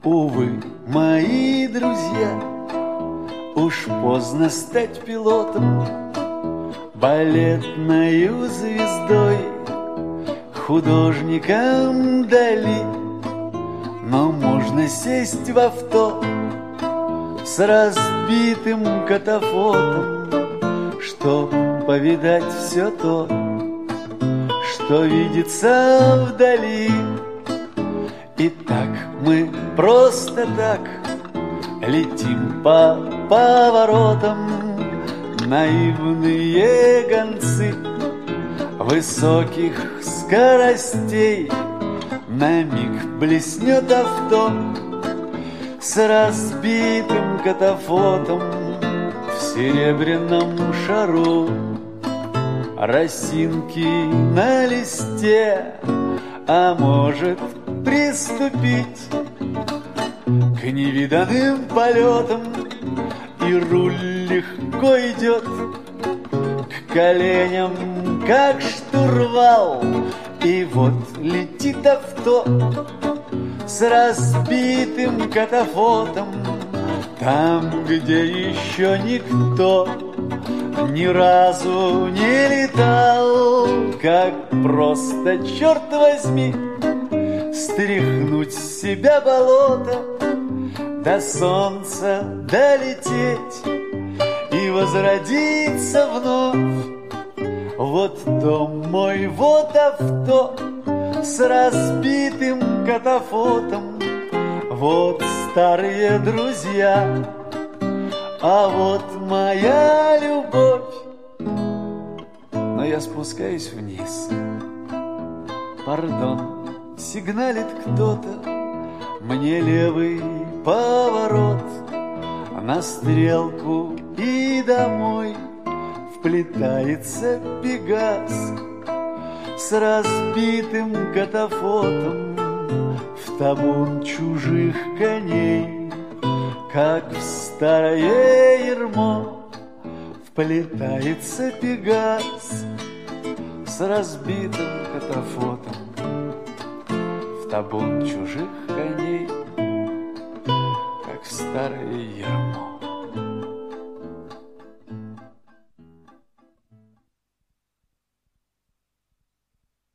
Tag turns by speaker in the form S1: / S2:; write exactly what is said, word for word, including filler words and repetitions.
S1: Увы, мои друзья, уж поздно стать пилотом, балетною звездой, художником Дали. Но можно сесть в авто с разбитым катафотом, чтоб повидать все то, что видится вдали. И так мы просто так летим по поворотам, наивные гонцы высоких скоростей. На миг блеснет авто с разбитым катафотом в серебряном шару. Росинки на листе, а может приступить к невиданным полетам, и руль легко идет к коленям, как штурвал. И вот летит авто с разбитым катафотом там, где еще никто ни разу не летал. Как просто, черт возьми, стряхнуть с себя болото, до солнца долететь и возродиться вновь. Вот дом мой, вот авто с разбитым катафотом, вот старые друзья, а вот моя любовь. Но я спускаюсь вниз. Пардон, сигналит кто-то, мне левый поворот на стрелку и домой. Вплетается Пегас с разбитым катафотом в табун чужих коней, как в старое ермо. Вплетается Пегас с разбитым катафотом в табун чужих коней, как в старое ермо.